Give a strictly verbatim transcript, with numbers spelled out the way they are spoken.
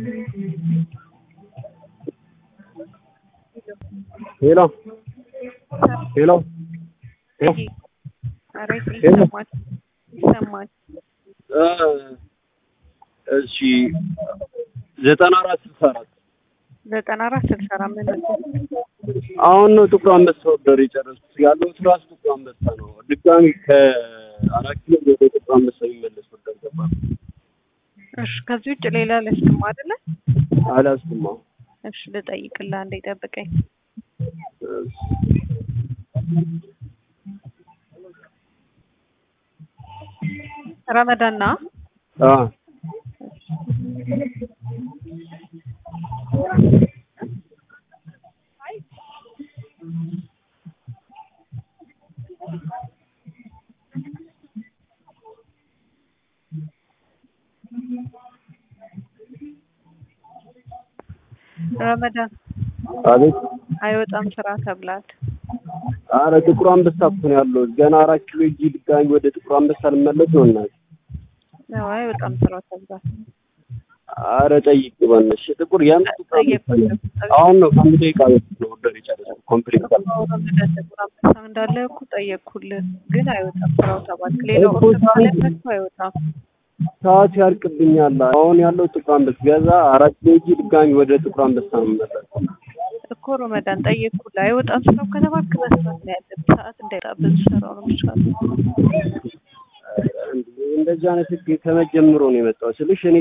Hello. Hello. አሬት ይሰማል ይሰማል እሺ ዘጠና አራት ስልሳ አራት ዘጠና አራት ስልሳ አራት ምን አሁን ነው ጥቁር አንበሳ ወደር የጨረስኩት ያለው ትራስ ጥቁር አንበሳ ነው ድጋሚ ከአራት ኪሎ ወደ ጥቁር አንበሳ ይመለስ ወደር ገባ እሺ ከዚህ ውጭ ሌላ ለስም አይደለ አላስኩማ እሺ ልጠይቅልህ አንዴ ጠብቀኝ ረመዳን ና አ ረመዳን አቤት አይወጣም ስራ ተብላት አረ ጥቁር አንበሳ እኮ ነው ያለው ገና አራት ኪሎ እጂ ድጋሚ ወደ ጥቁር አንበሳ ልመለስ ነው እና ነው አይወጣም ስራ ተብላት አረ ጠይቅ በእነሽ ጥቁር ያን ጥቁር አንበሳ አሁን ነው ከአንድ ደቂቃ በፊት ነው ወደር የጨረሰው ኮምፕሊት ጥቁር አንበሳ እንዳለ እኮ ጠየቅኩልህ ግን አይወጣም ስራው ተባልክ ሌላው ኦርቶዶክስ አይወጣም ሰዓት ያልቅብኛል አሁን ያለው ጥቁር አንበሳ ገዛ አራት ኪሎ እጂ ድጋሚ ወደ ጥቁር አንበሳ ልመለስ እኮ ረመዳን ጠየቅኩልህ አይወጣም ስራው ከተባልክ መስራት ነው ያለብህ ሰዓት እንዳይጣብህ ስራው ነው የሚሻለው እንደዛ አይነት ከመጀመሩ ነው የመጣው ስልሽ እኔ